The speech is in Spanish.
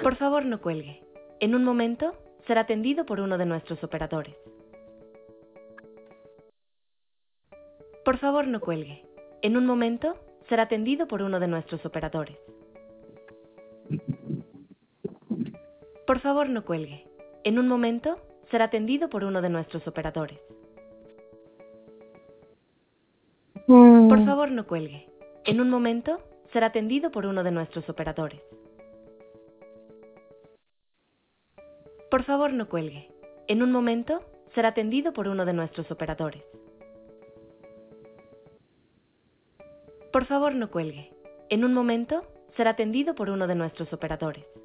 Por favor, no cuelgue. En un momento, será atendido por uno de nuestros operadores. Por favor, no cuelgue. En un momento, será atendido por uno de nuestros operadores. Por favor, no cuelgue. En un momento, será atendido por uno de nuestros operadores. Por favor, no cuelgue. En un momento, será atendido por uno de nuestros operadores. Por favor, no cuelgue. En un momento, será atendido por uno de nuestros operadores. Por favor, no cuelgue. En un momento, será atendido por uno de nuestros operadores.